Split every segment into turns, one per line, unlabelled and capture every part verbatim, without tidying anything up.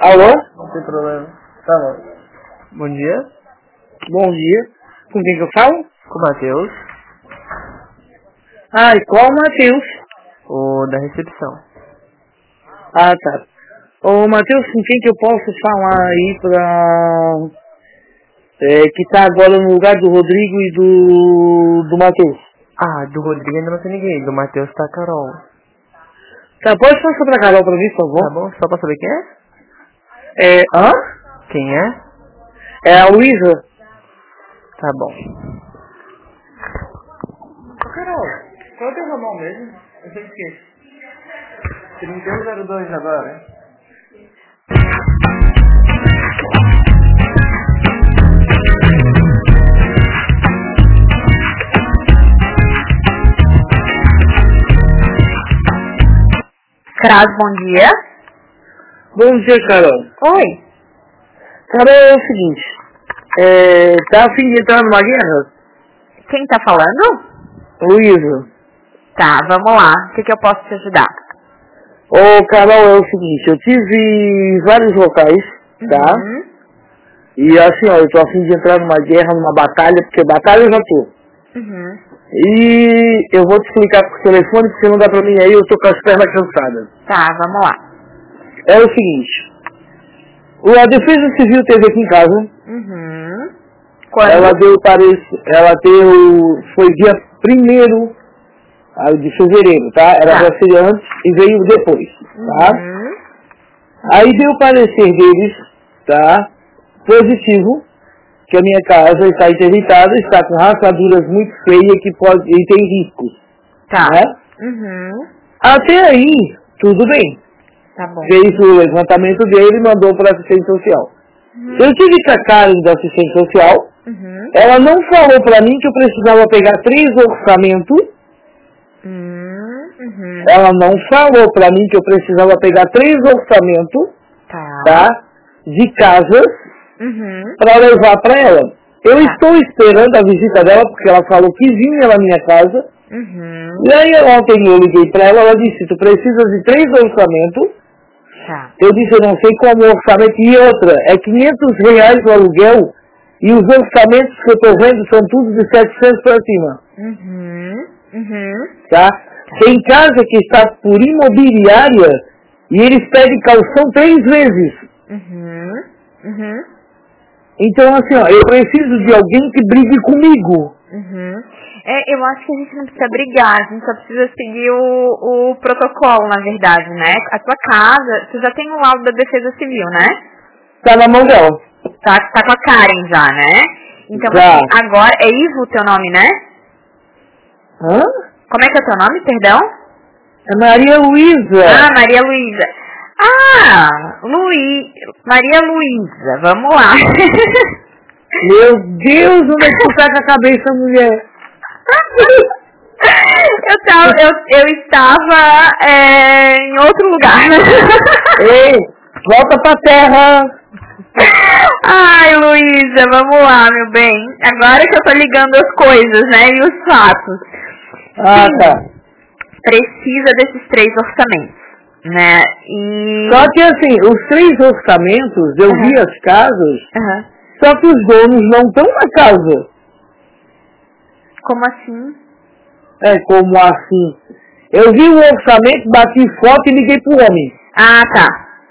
Alô?
Não tem problema. Tá bom. Bom dia.
Bom dia. Com quem que eu falo?
Com o Matheus.
Ah, e qual Matheus?
O da recepção.
Ah, tá. Ô, Matheus, com quem que eu posso falar aí pra... É, que tá agora no lugar do Rodrigo e do... do Matheus?
Ah, do Rodrigo ainda não tem ninguém. Do Matheus tá a Carol.
Tá, pode passar pra Carol pra mim, por favor?
Tá bom? Só pra saber quem é?
É, hã?
Quem é?
É a Luísa.
Tá bom.
Ô, Carol, qual é o teu ramal mesmo? Eu sempre esqueço.
trinta e um zero dois agora.
Cras, bom dia.
Bom dia, Carol.
Oi.
Carol, é o seguinte. É, tá a fim de entrar numa guerra?
Quem tá falando?
Luísa.
Tá, vamos lá. O que, que eu posso te ajudar?
Ô, Carol, é o seguinte. Eu tive em vários locais, tá?
Uhum.
E assim, ó, eu tô a fim de entrar numa guerra, numa batalha, porque batalha eu já tô.
Uhum.
E eu vou te explicar por telefone, porque não dá pra mim aí, eu tô com as pernas cansadas.
Tá, vamos lá.
É o seguinte. o- A Defesa Civil teve aqui em casa.
Uhum. Quando?
Ela deu parece, ela deu, foi dia primeiro de fevereiro, tá? Era
Tá.
pra ser antes e veio depois, tá?
Uhum.
Aí deu o parecer deles, tá? Positivo, que a minha casa está interditada, está com rachaduras muito feias que pode, e tem riscos,
Tá.
né?
Uhum.
Até aí, tudo bem.
Tá bom.
Fez o levantamento dele e mandou para a assistente social.
Uhum.
Eu tive com a Karen da assistente social,
Uhum.
ela não falou para mim que eu precisava pegar três orçamentos,
Uhum. Uhum.
ela não falou para mim que eu precisava pegar três orçamentos,
Tá.
tá? De casas,
Uhum.
para levar para ela. Eu
Tá.
estou esperando a visita dela, porque ela falou que vinha na minha casa.
Uhum.
E aí ontem eu liguei para ela, ela disse, tu precisa de três orçamentos.
Tá.
Eu disse, eu não sei como o orçamento. E outra, é quinhentos reais o aluguel, e os orçamentos que eu estou vendo são tudo de setecentos para cima.
Uhum. Uhum.
Tá? Tem casa que está por imobiliária, e eles pedem calção três vezes.
Uhum. Uhum.
Então assim, ó, eu preciso de alguém que brigue comigo.
Uhum. É, eu acho que a gente não precisa brigar, a gente só precisa seguir o, o protocolo, na verdade, né? A tua casa, você já tem o laudo da Defesa Civil, né?
Tá na mão dela.
Tá, tá com a Karen já, né? Então,
Já.
assim, agora, é Ivo o teu nome, né?
Hã?
Como é que é o teu nome, perdão?
É Maria Luísa.
Ah, Maria Luísa. Ah, Luí... Maria Luísa, vamos lá.
Meu Deus, onde é que tu tá com a cabeça, mulher?
Eu, tava, eu, eu estava é, em outro lugar.
Ei, volta pra terra.
Ai, Luísa, vamos lá, meu bem. Agora que eu tô ligando as coisas, né, e os fatos.
Ah,
Sim,
tá.
precisa desses três orçamentos, né, e...
Só que assim, os três orçamentos, eu
Uhum.
vi as casas,
Uhum.
só que os donos não estão na casa.
Como assim?
É, como assim? Eu vi o orçamento, bati foto e liguei pro homem.
Ah, tá.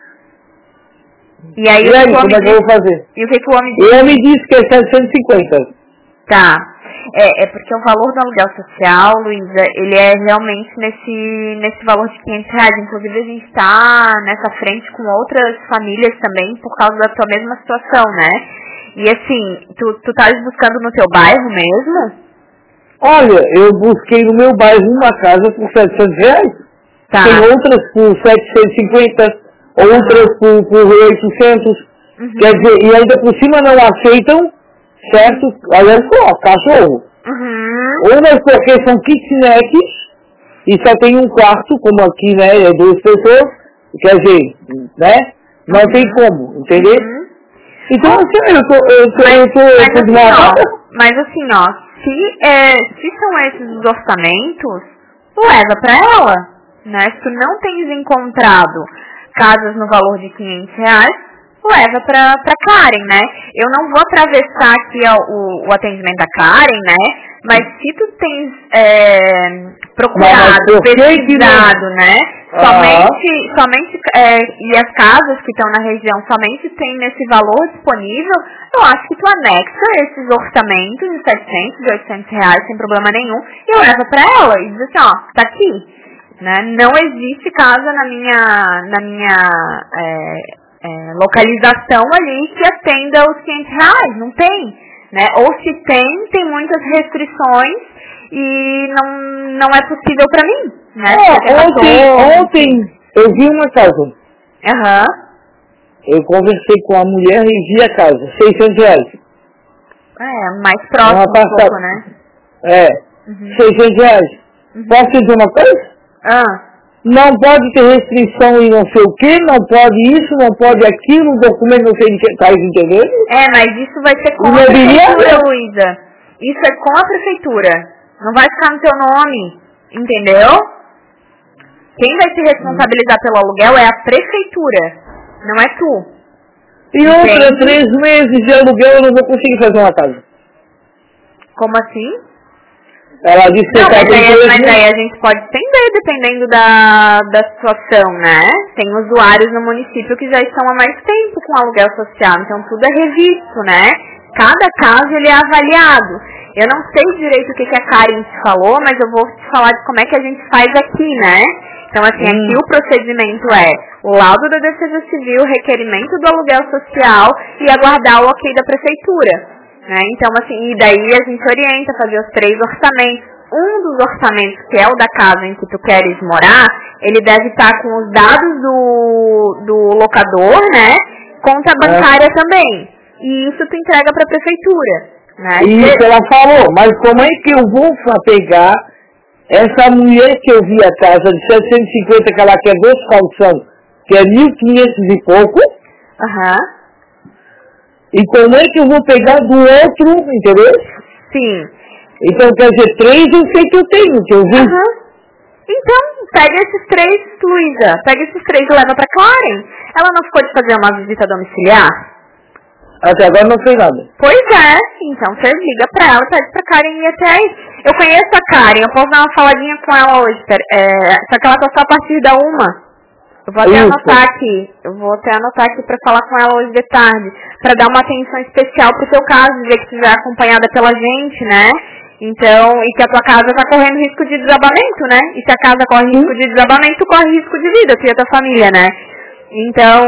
E aí,
E
o
aí,
que o
como
homem
é que eu
disse?
vou fazer?
E o que que o homem
O
disse?
homem disse que é setecentos e cinquenta.
Tá. É, é porque o valor do aluguel social, Luísa, ele é realmente nesse, nesse valor de quinhentos reais. Inclusive, a gente está nessa frente com outras famílias também por causa da tua mesma situação, né? E assim, tu, tu estás buscando no teu bairro mesmo?
Olha, eu busquei no meu bairro uma casa por setecentos reais.
Tá.
Tem outras por setecentos e cinquenta, outras por, por oitocentos.
Uhum.
Quer dizer, e ainda por cima não aceitam, certo? Olha só, cachorro.
Uhum.
Umas porque são kitnets e só tem um quarto, como aqui, né, é duas pessoas. Quer dizer, né? Não
Uhum.
tem como, entendeu?
Uhum.
Então, assim, eu tô, eu tô,
Mas,
eu tô, eu
mas
tô
assim,
desmarcada.
ó, mas assim, ó, se, é, se são esses os orçamentos, leva pra ela, né? Se tu não tens encontrado casas no valor de quinhentos reais, leva pra, pra Karen, né? Eu não vou atravessar aqui o, o atendimento da Karen, né? Mas se tu tens é, procurado, pesquisado, né?
Ah.
Somente, somente é, e as casas que estão na região somente tem nesse valor disponível, eu acho que tu anexa esses orçamentos de setecentos, de oitocentos reais sem problema nenhum e leva pra ela e diz assim, ó, tá aqui. Né? Não existe casa na minha, na minha é, é, localização ali que atenda os quinhentos reais, não tem, né? Ou se tem, tem muitas restrições e não, não é possível para mim, né?
É, ontem, ontem eu vi uma casa.
Aham.
Eu conversei com a mulher e vi a casa, seiscentos reais.
É, mais próximo um pouco, né?
É, uhum. seiscentos reais. Uhum. Posso dizer uma coisa?
Ah.
Não pode ter restrição em não sei o que, não pode isso, não pode aquilo, um documento não sei de que está entendendo?
É, mas isso vai ser com a prefeitura, Luísa. Isso é com a prefeitura. Não vai ficar no teu nome, entendeu? Quem vai se responsabilizar pelo aluguel é a prefeitura, não é tu.
E outra, três meses de aluguel eu não vou conseguir fazer uma casa.
Como assim?
Ela disse que
não,
mas,
aí, mas aí a gente pode estender dependendo da, da situação, né? Tem usuários no município que já estão há mais tempo com aluguel social, então tudo é revisto, né? Cada caso ele é avaliado. Eu não sei direito o que, que a Karen te falou, mas eu vou te falar de como é que a gente faz aqui, né? Então, assim, hum. aqui o procedimento é o laudo da Defesa Civil, requerimento do aluguel social e aguardar o ok da prefeitura. Né? Então, assim, e daí a gente orienta a fazer os três orçamentos. Um dos orçamentos, que é o da casa em que tu queres morar, ele deve estar com os dados do, do locador, né? Conta bancária é. também. E isso tu entrega para a prefeitura. Né?
Isso, ela falou. Mas como é que eu vou pegar essa mulher que eu vi a casa de setecentos e cinquenta, que ela quer dois calção, que é mil e quinhentos e pouco?
Aham. Uhum.
E como é que eu vou pegar do outro, entendeu?
Sim.
Então, quer dizer, três eu sei que eu tenho, que eu vi.
Uhum. Então, pega esses três, Luísa. Pega esses três e leva pra Karen. Ela não ficou de fazer uma visita domiciliar?
Até agora não fez nada.
Pois é. Então, você liga pra ela, pede pra Karen ir até aí. Eu conheço a Karen, eu posso dar uma faladinha com ela hoje. É, só que ela tá só a partir da uma. Eu vou até Isso. anotar aqui, eu vou até anotar aqui para falar com ela hoje de tarde, para dar uma atenção especial pro teu caso, ver que tu já é acompanhada pela gente, né? Então, e que a tua casa tá correndo risco de desabamento, né? E se a casa corre risco de desabamento, tu corre risco de vida, tu e a tua família, né? Então,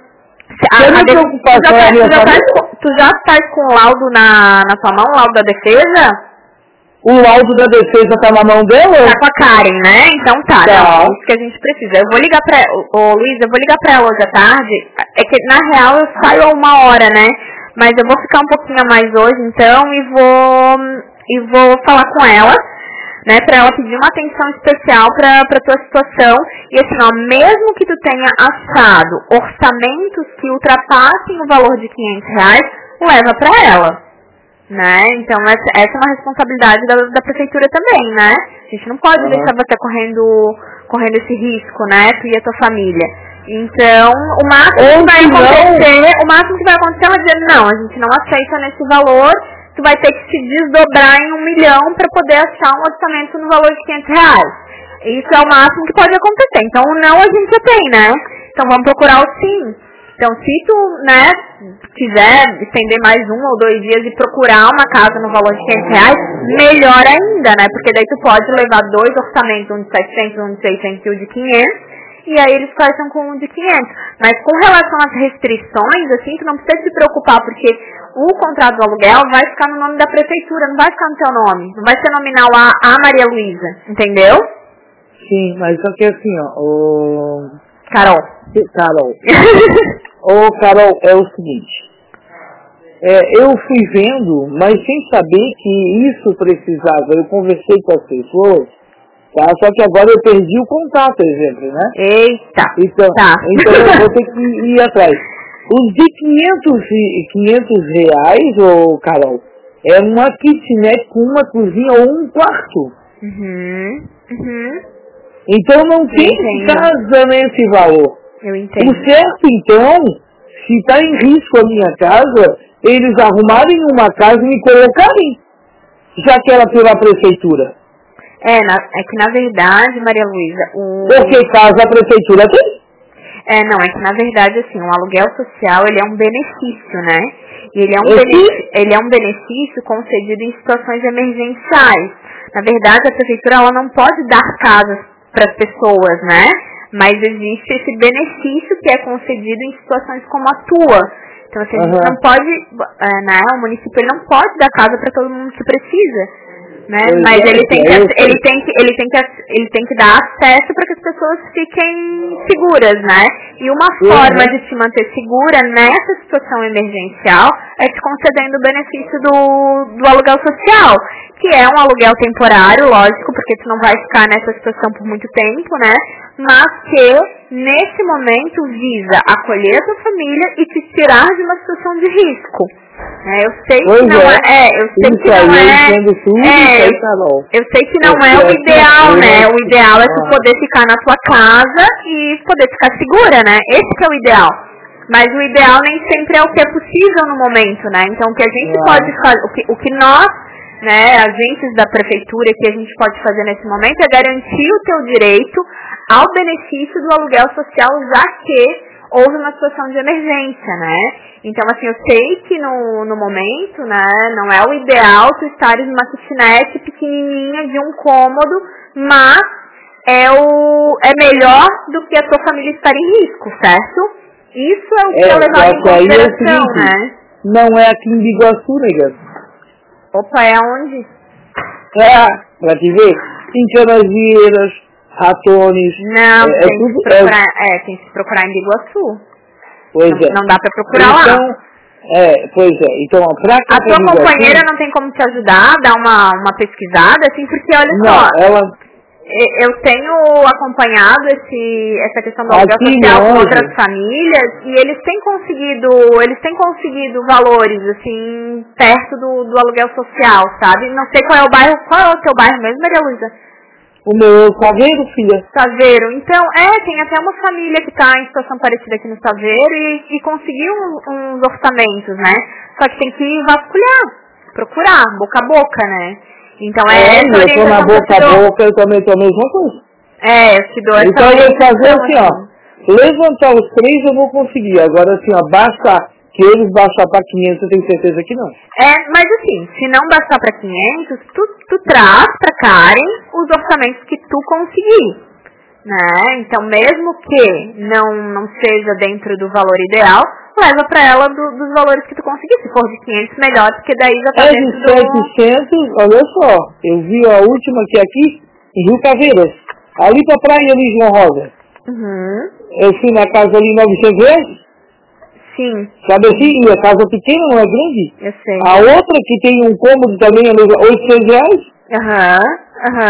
a, a de... tu, já tá, tu, já tá, tu já tá com o laudo na, na tua mão, o laudo da defesa?
O laudo da defesa tá na mão dela?
Tá com a Karen, né? Então tá, tá. Não, é isso que a gente precisa. Eu vou ligar pra... Ô, Luiz, eu vou ligar pra ela hoje à tarde. É que, na real, eu saio a uma hora, né? Mas eu vou ficar um pouquinho a mais hoje, então, e vou... E vou falar com ela, né? Pra ela pedir uma atenção especial pra, pra tua situação. E assim, ó, mesmo que tu tenha achado orçamentos que ultrapassem o valor de quinhentos reais, leva pra ela. Né? Então essa, essa é uma responsabilidade da, da prefeitura também, né? A gente não pode uhum. deixar você correndo, correndo esse risco, né? Tu e a tua família. Então, o máximo Ou que vai acontecer, não. o máximo que vai acontecer é ela dizer, não, a gente não aceita nesse valor, tu vai ter que se desdobrar em um milhão para poder achar um orçamento no valor de quinhentos reais. Isso é o máximo que pode acontecer. Então, o não a gente já tem, né? Então, vamos procurar o sim. Então, se tu, né, quiser estender mais um ou dois dias e procurar uma casa no valor de quinhentos reais, melhor ainda, né? Porque daí tu pode levar dois orçamentos, um de setecentos, um de seiscentos e um de quinhentos, e aí eles fecham com um de quinhentos. Mas com relação às restrições, assim, tu não precisa se preocupar, porque o contrato do aluguel vai ficar no nome da prefeitura, não vai ficar no teu nome. Não vai ser nominal a, a Maria Luísa, entendeu?
Sim, mas só que assim, ó, o...
Carol.
Carol. Ô, Carol, é o seguinte, é, eu fui vendo, mas sem saber que isso precisava, eu conversei com as pessoas, tá? Só que agora eu perdi o contato, exemplo, né?
Eita!
Então,
tá.
então eu vou ter que ir atrás. Os de quinhentos reais, ô Carol, é uma kitnet com uma cozinha ou um quarto.
Uhum, uhum.
Então não tem casa nesse valor.
Eu entendo.
O certo, então, se está em risco a minha casa, eles arrumarem uma casa e me colocarem, já que era pela prefeitura.
É, na, é que na verdade, Maria Luísa, o...
Porque casa a prefeitura tem?
É, não, é que na verdade, assim, o aluguel social, ele é um benefício, né? E ele é um,
Eu
benefício, ele é um benefício concedido em situações emergenciais. Na verdade, a prefeitura, ela não pode dar casas para as pessoas, né? Mas existe esse benefício que é concedido em situações como a tua. Então, assim, a gente
Uhum.
não pode, é, né? O município, ele não pode dar casa para todo mundo que precisa. Né?
Pois
Mas
é,
ele tem que,
é isso.
ele tem que, ele tem que, ele tem que dar acesso para que as pessoas fiquem seguras, né? E uma
Uhum.
forma de te manter segura nessa situação emergencial é te concedendo o benefício do, do aluguel social, que é um aluguel temporário, lógico, porque tu não vai ficar nessa situação por muito tempo, né? Mas que, nesse momento, visa acolher a tua família e te tirar de uma situação de risco. É, eu sei
Pois
que não é,
é.
é, eu sei
Isso
que não
aí, eu
é,
entendo tudo,
é,
isso aí
eu,
tá bom.
eu sei que não
É,
é o
é,
ideal,
eu
né?
não-
O ideal é tu
Ah.
poder ficar na tua casa e poder ficar segura, né? Esse que é o ideal. Mas o ideal nem sempre é o que é possível no momento, né? Então o que a gente
Ah.
pode fazer, o que, o que nós, né, agentes da prefeitura, que a gente pode fazer nesse momento é garantir o teu direito ao benefício do aluguel social, já que houve uma situação de emergência, né? Então, assim, eu sei que no, no momento, né, não é o ideal tu estares numa kitnet pequenininha de um cômodo, mas é, o, é melhor do que a tua família estar em risco, certo? Isso é o que é,
É,
levado em
só que aí é o
consideração,
seguinte,
né?
não é aqui em Biguaçu, nega.
Opa, é onde?
É, pra te ver, em Canasvieiras, Ratones,
Não,
é, é
tem,
tudo...
que procurar, é, tem que procurar em Biguaçu.
Pois
Não,
é.
não dá pra procurar lá.
Então, é, pois é. Então, ó, pra cá
A
pra
tua
Biguaçu,
companheira não tem como te ajudar, dar uma, uma pesquisada, assim, porque olha
não,
só,
ela...
e- eu tenho acompanhado esse, essa questão do aluguel
Aqui
social com
longe.
outras famílias e eles têm conseguido, eles têm conseguido valores, assim, perto do, do aluguel social, sabe? Não sei qual é o bairro, qual é o teu bairro mesmo, Maria Luísa?
O meu Saveiro, filha.
Saveiro. Então, é, tem até uma família que está em situação parecida aqui no Saveiro e, e conseguiu uns, uns orçamentos, né? Só que tem que vasculhar, procurar, boca a boca, né? Então é,
É,
essa
eu tô na
orientação que eu
boca
te
a
dou.
boca, eu também tô a mesma coisa.
É, eu te dou essa
Então eu vou fazer
orientação,
assim, ó. Levantar os três eu vou conseguir. Agora assim, ó, basta que eles baixar para quinhentos, eu tenho certeza que não.
É, mas assim, se não bastar para quinhentos, tu, tu traz para Karen os orçamentos que tu conseguir, né? Então, mesmo que não, não seja dentro do valor ideal, leva para ela do, dos valores que tu conseguir. Se for de quinhentos, melhor, porque daí já tá
É
dentro
de
do...
setecentos, olha só, eu vi a última que é aqui, em Rio Caveiras. Ali pra praia ali, João Rosa.
Uhum.
Eu fui na casa ali, novecentos reais.
Sim,
Sabe assim? E a casa pequena, não é grande.
eu sei.
A outra que tem um cômodo também, é oitocentos reais.
Aham, aham.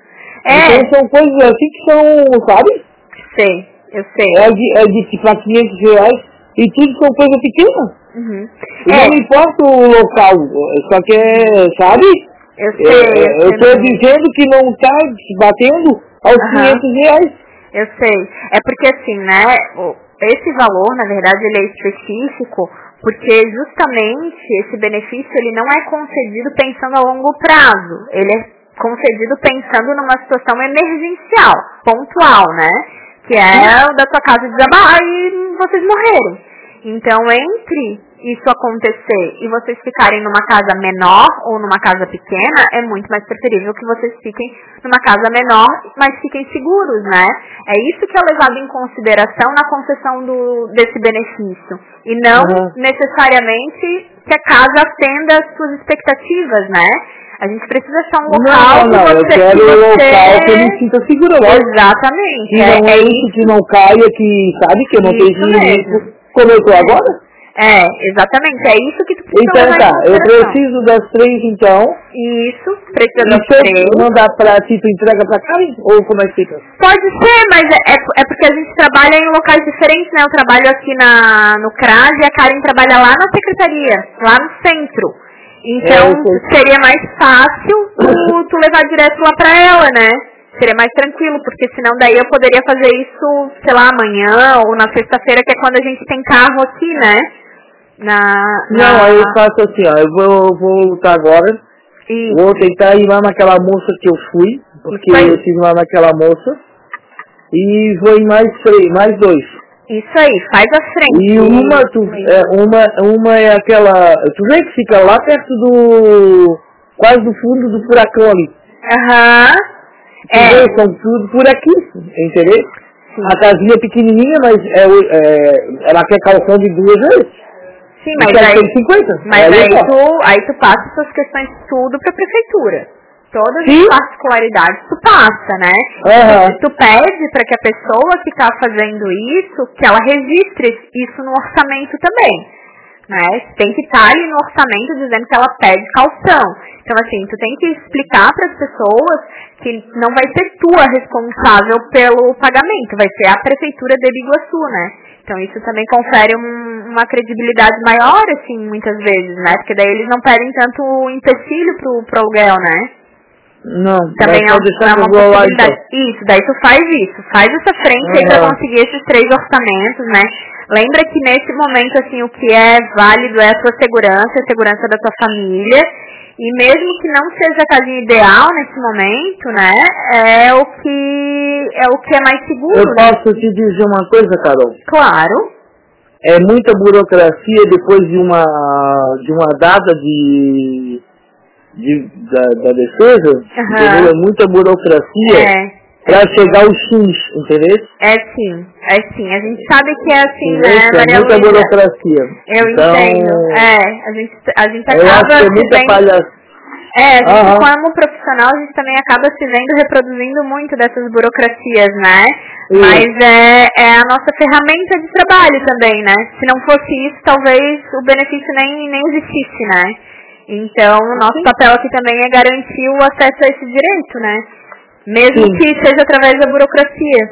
É,
Então são coisas assim que são, sabe?
sei, eu sei.
É de, é de pra quinhentos reais e tudo são coisas pequenas.
Uhum.
E
É,
não importa o local, só que é, sabe?
eu
É,
sei, eu
eu estou
sei.
dizendo que não está batendo aos
Aham.
quinhentos reais.
Eu sei. É porque assim, né, o- esse valor, na verdade, ele é específico porque justamente esse benefício ele não é concedido pensando a longo prazo. Ele é concedido pensando numa situação emergencial, pontual, né? Que é o da tua casa desabar e vocês morrerem. Então, entre isso acontecer e vocês ficarem numa casa menor ou numa casa pequena, é muito mais preferível que vocês fiquem numa casa menor, mas fiquem seguros, né? É isso que é levado em consideração na concessão do, desse benefício. E não
Uhum.
necessariamente que a casa atenda às suas expectativas, né? A gente precisa achar um
Não,
local
não,
que
eu
você...
quero
que
um
você...
local que eu me sinta segura, lógico.
Exatamente.
Que não é isso, que não caia, que sabe que eu não
Isso
tenho dinheiro
mesmo.
como eu estou agora.
É, exatamente. É isso que tu precisa
Então
levar
tá,
em
eu
consideração.
preciso das três então.
Isso, precisa
E
das
se
três.
eu mandar pra ti, tu entrega pra cá? Ou como é que fica?
Pode ser, mas é, é, é porque a gente trabalha em locais diferentes, né? Eu trabalho aqui na, no C R A S e a Karen trabalha lá na secretaria, lá no centro. Então,
É, eu sei.
seria mais fácil tu, tu levar direto lá pra ela, né? seria mais tranquilo, porque senão daí eu poderia fazer isso, sei lá, amanhã ou na sexta-feira, que é quando a gente tem carro aqui, né? Na,
Não,
na...
aí eu faço assim, ó, eu vou, vou lutar agora,
Isso.
vou tentar ir lá naquela moça que eu fui, porque eu estive lá naquela moça, e vou em mais três, mais dois.
Isso aí, faz a frente.
E uma, tu, é, uma, uma é aquela, tu vê que fica lá perto do, quase do fundo do furacão ali.
Aham.
Tu
É.
vê, são tudo por aqui, entendeu?
Sim.
A casinha é pequenininha, mas é, é, ela quer calção de duas vezes.
Sim, mas
quer
aí,
cinquenta.
mas
aí,
aí,
ó.
tu, aí tu passa essas questões tudo pra prefeitura. Todas
Sim.
as particularidades tu passa, né?
Aham.
Tu, tu pede para que a pessoa que está fazendo isso, que ela registre isso no orçamento também. Né? Tem que estar ali no orçamento dizendo que ela pede calção. Então, assim, tu tem que explicar para as pessoas que não vai ser tu a responsável pelo pagamento, vai ser a prefeitura de Biguaçu, né? Então, isso também confere um, uma credibilidade maior, assim, muitas vezes, né? Porque daí eles não pedem tanto empecilho pro, pro aluguel, né?
Não,
Também é,
pode deixar
é
que
uma
eu vou lá,
possibilidade.
então.
Isso, daí tu faz isso, faz essa frente aí pra
Uhum.
conseguir esses três orçamentos, né? Lembra que nesse momento, assim, o que é válido é a tua segurança, a segurança da tua família. E mesmo que não seja a casinha ideal nesse momento, né? É o que é, o que é mais seguro,
Eu
né?
posso te dizer uma coisa, Carol?
Claro.
É muita burocracia depois de uma, de uma data de, de, da, da defesa,
Uhum.
entendeu? É muita burocracia.
É.
Pra chegar aos fins, entendeu?
É sim, é sim. A gente sabe que é assim,
Entendeu?
né,
É
Maria
muita
Luísa?
burocracia.
Eu
então,
entendo. É, a gente, a gente
eu acho
acaba
que é
se
muita
vendo...
palhaçada.
É, a gente
Aham.
como profissional, a gente também acaba se vendo reproduzindo muito dessas burocracias, né?
Isso.
Mas é, é a nossa ferramenta de trabalho também, né? Se não fosse isso, talvez o benefício nem, nem existisse, né? Então, o nosso papel aqui também é garantir o acesso a esse direito, né? Mesmo
Sim.
que seja através da burocracia.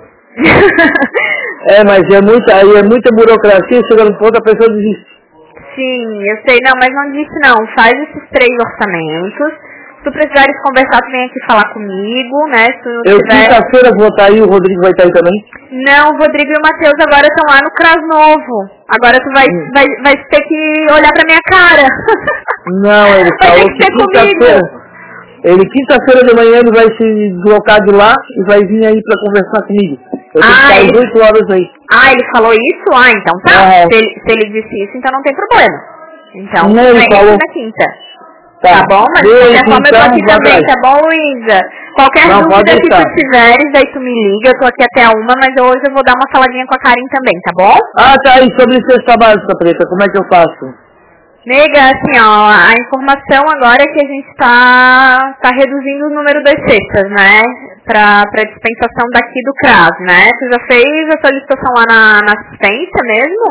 É, mas é muita, aí é muita burocracia, chegando no ponto a pessoa desiste.
Sim, eu sei, não, mas não disse não. Faz esses três orçamentos. Se tu precisares conversar, tu vem aqui falar comigo, né? Se tu
Eu
tiver...
quinta-feira vou estar aí, o Rodrigo vai estar aí também.
Não, o Rodrigo e o Matheus agora estão lá no Cras Novo. Agora tu vai,
Hum.
vai, vai ter que olhar pra minha cara.
Não, ele
vai
falou
ter que
que
ser
quinta-feira.
comigo.
Ele quinta-feira de manhã ele vai se deslocar de lá e vai vir aí pra conversar comigo. Eu tenho que
Ah,
estar às
ele-
oito horas aí.
Ah, ele falou isso? Ah, então tá.
É.
Se, ele, se ele disse isso, então não tem problema. Então,
Não, ele
vem
falou.
na quinta. Tá bom? Mas de
Beijo,
qualquer forma eu tô
então,
aqui
boa
também,
tarde.
tá bom, Luísa? Qualquer
Não, pode
dúvida que tu
deixar.
tiveres, daí tu me liga, eu tô aqui até a uma, mas hoje eu vou dar uma faladinha com a Karen também, tá bom?
Ah, tá aí, sobre cesta básica, Preta, como é que eu faço?
Nega, assim, ó, a informação agora é que a gente tá, tá reduzindo o número das cestas, né? Pra, pra dispensação daqui do C R A S, né? Tu já fez a solicitação lá na, na assistência mesmo?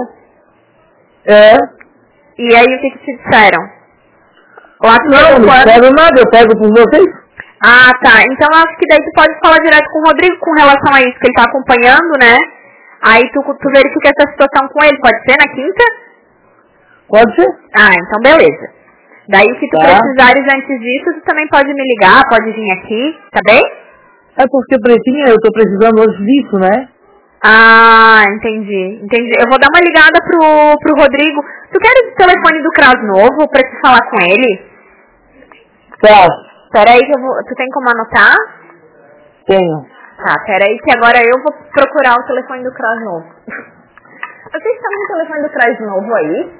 É.
E aí o que que te disseram? Lá tu
Não,
pegou
não
quando?
pego nada, eu pego por vocês.
Ah, tá. Então acho que daí tu pode falar direto com o Rodrigo com relação a isso, que ele tá acompanhando, né? Aí tu, tu verifica essa situação com ele, pode ser na quinta?
Pode ser?
Ah, então beleza. Daí se tu
Tá.
precisares antes disso, tu também pode me ligar, pode vir aqui, tá bem?
É porque, Pretinha, eu tô precisando hoje disso, né?
Ah, entendi, entendi. Eu vou dar uma ligada pro, pro Rodrigo. Tu queres o telefone do C R A S novo pra te falar com ele?
Tá,
Peraí que eu vou... Tu tem como anotar?
tenho.
Tá, peraí que agora eu vou procurar o telefone do C R A S novo. Vocês estão com o telefone do C R A S novo aí?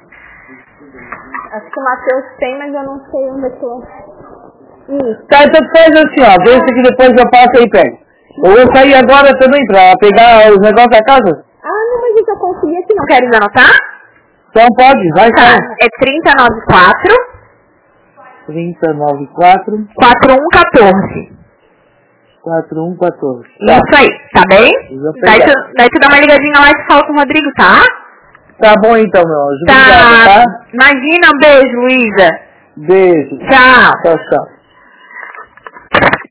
Acho que o Matheus tem, mas eu não sei onde é que eu... Isso.
Tá, então faz assim, ó, deixa que depois eu passo aí e pego. Eu vou sair agora também pra pegar os negócios da casa.
Ah, não, mas isso eu consegui aqui. Não queres anotar?
Então pode, vai,
Tá,
sai.
é trinta e nove quatro,
trinta, noventa e quatro,
quarenta e um quatorze.
quarenta e um, quatorze. Tá,
Isso aí, tá bem?
vou
Daí
pegar.
tu, daí tu dá uma ligadinha lá e tu fala com o Rodrigo, tá?
Tá bom então, meu anjo. Obrigado,
Tá.
tá?
Imagina, um beijo, Luísa.
Beijo.
Tchau.
Tchau, tchau.